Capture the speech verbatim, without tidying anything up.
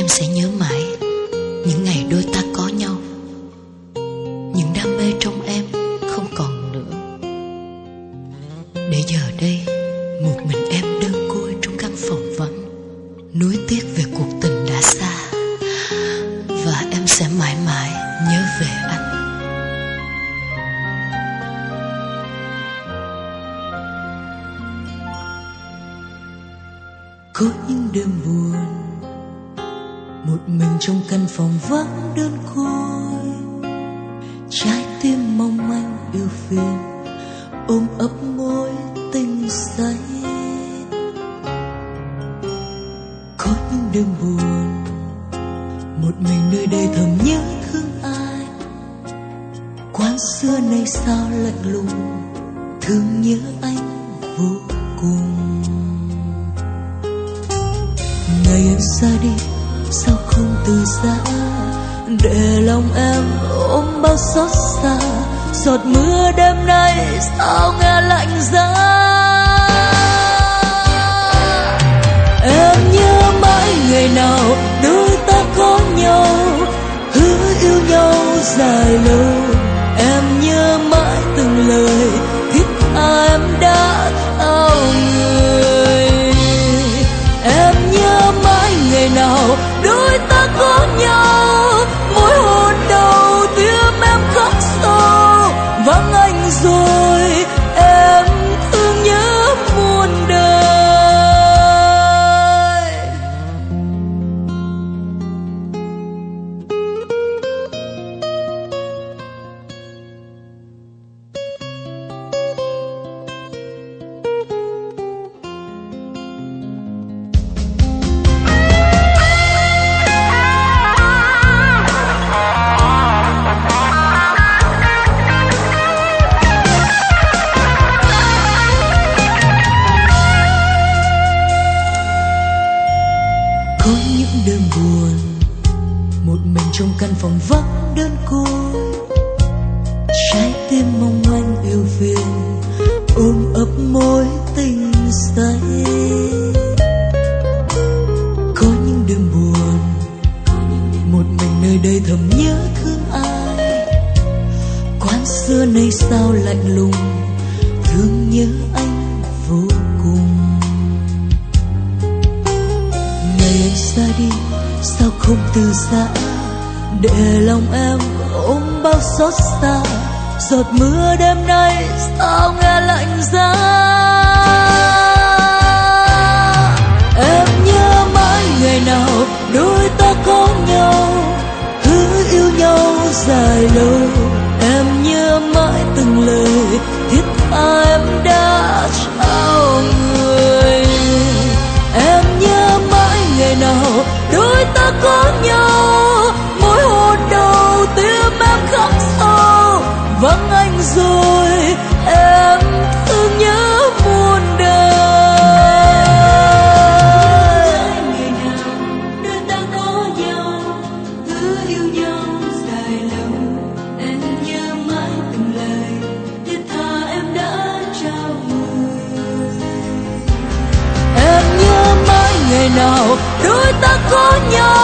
em sẽ nhớ mãi những ngày đôi ta có nhau. Những đam mê trong em không còn nữa, để giờ đây một mình em đơn côi trong căn phòng vắng, nuối tiếc về cuộc tình đã xa. Và em sẽ mãi mãi nhớ về anh. Có những đêm buồn, một mình trong căn phòng vắng đơn côi, trái tim mong manh yêu phiền ôm ấp môi tình say. Có những đêm buồn, một mình nơi đây thầm nhớ thương ai. Quán xưa nay sao lạnh lùng, thương nhớ anh vô cùng. Ngày em xa đi sao không từ giã, để lòng em ôm bao xót xa. Giọt mưa đêm nay sao nghe lạnh giá. Em nhớ mãi ngày nào đôi ta có nhau, hứa yêu nhau dài lâu. Em nhớ mãi từng lời thiết tha em đã ao người. Em nhớ mãi ngày nào đôi ta có nhau, mỗi hôn đầu tim em khắc sâu. Vắng anh rồi em thương nhớ muôn đời. Có những đêm buồn, một mình trong căn phòng vắng đơn côi, trái tim mong manh yêu phiền ôm ấp mối tình say. Có những đêm buồn, một mình nơi đây thầm nhớ thương ai. Quán xưa nay sao lạnh lùng, thương nhớ anh vô cùng. Ngày anh xa đi sao không từ giã, để lòng em ôm bao xót xa. Giọt mưa đêm nay sao nghe lạnh giá. Em nhớ mãi ngày nào đôi ta có nhau, hứa yêu nhau dài lâu. Em nhớ mãi từng lời thiết tha em đã trao người. Em nhớ mãi ngày nào đôi ta có nhau, mỗi hôn đầu tim em khắc sâu. Vắng anh rồi em thương nhớ muôn đời. Ngày nào đôi ta có nhau, hứa yêu nhau dài lâu. Em nhớ mãi từng lời thiết tha em đã trao người. Em nhớ mãi ngày nào đôi ta có nhau,